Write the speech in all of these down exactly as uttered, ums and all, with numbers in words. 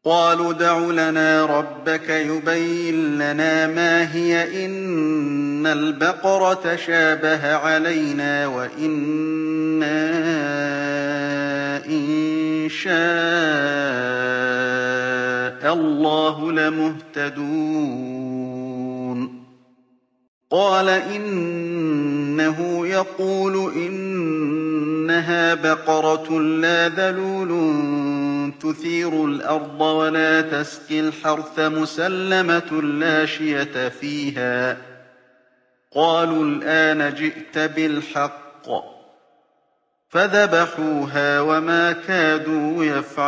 قالوا ادْعُ لَنَا رَبَّكَ يُبَيِّن لَّنَا مَا هِيَ إِنَّ الْبَقَرَ تَشَابَهَ عَلَيْنَا وَإِنَّا إِن شَاءَ اللَّهُ لَمُهْتَدُونَ قَالَ إِنَّهُ يَقُولُ إِنَّهَا بَقَرَةٌ لَّا ذَلُولٌ تُثِيرُ الْأَرْضَ وَلَا تَسْقِي الْحَرْثَ مُسَلَّمَةٌ لَّا شِيَةَ فِيهَا قَالُوا الْآنَ جِئْتَ بِالْحَقِّ فَذَبَحُوهَا وَمَا كَادُوا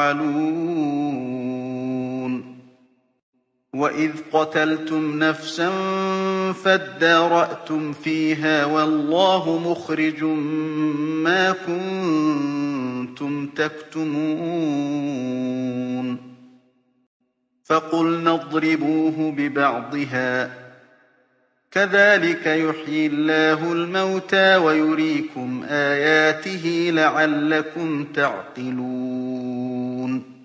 يَفْعَلُونَ وَإِذْ قَتَلْتُمْ نَفْسًا فَادَّارَأْتُمْ فِيهَا وَاللَّهُ مُخْرِجٌ مَّا كُنتُمْ تَكْتُمُونَ فَقُلْنَا اضْرِبُوهُ بِبَعْضِهَا ۚ كَذَٰلِكَ يُحْيِي اللَّهُ الْمَوْتَىٰ وَيُرِيكُمْ آيَاتِهِ لَعَلَّكُمْ تَعْقِلُونَ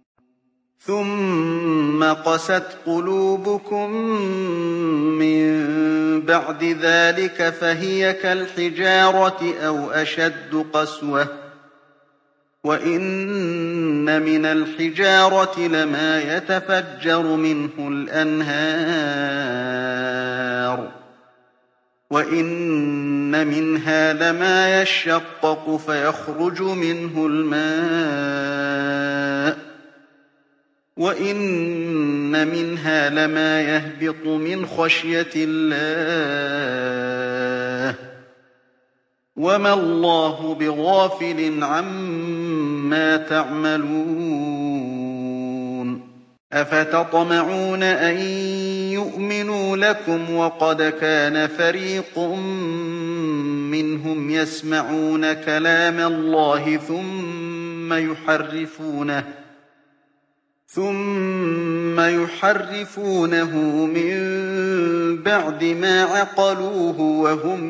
ثُمَّ قَسَتْ قُلُوبُكُم مِّن بَعْدِ ذَٰلِكَ فَهِيَ كَالْحِجَارَةِ أَوْ أَشَدُّ قَسْوَةً ۚ وَإِنَّ مِنَ الْحِجَارَةِ لَمَا يَتَفَجَّرُ مِنْهُ الْأَنْهَارُ وَإِنَّ مِنْهَا لَمَا يَشَّقَّقُ فَيَخْرُجُ مِنْهُ الْمَاءُ وَإِنَّ مِنْهَا لَمَا يَهْبِطُ مِنْ خَشْيَةِ اللَّهِ ۗ وَمَا اللَّهُ بِغَافِلٍ عَمَّا تَعْمَلُونَ أَفَتَطْمَعُونَ أَن يُؤْمِنُوا لَكُمْ وَقَدْ كَانَ فَرِيقٌ مِّنْهُمْ يَسْمَعُونَ كَلَامَ اللَّهِ ثُمَّ يُحَرِّفُونَهُ ثُمَّ يُحَرِّفُونَهُ مِن بَعْدِ مَا عَقَلُوهُ وَهُمْ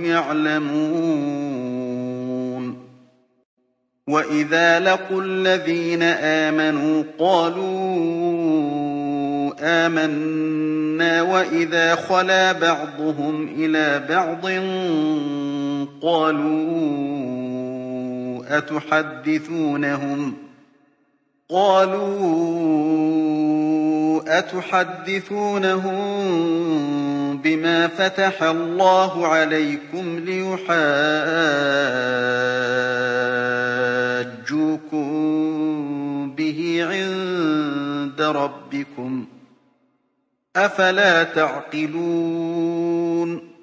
يَعْلَمُونَ وَإِذَا لَقُوا الَّذِينَ آمَنُوا قَالُوا آمَنَّا وَإِذَا خَلَا بَعْضُهُمْ إِلَىٰ بَعْضٍ قَالُوا أَتُحَدِّثُونَهُم قالوا أتحدثونهم بما فتح الله عليكم ليحاجوكم به عند ربكم أفلا تعقلون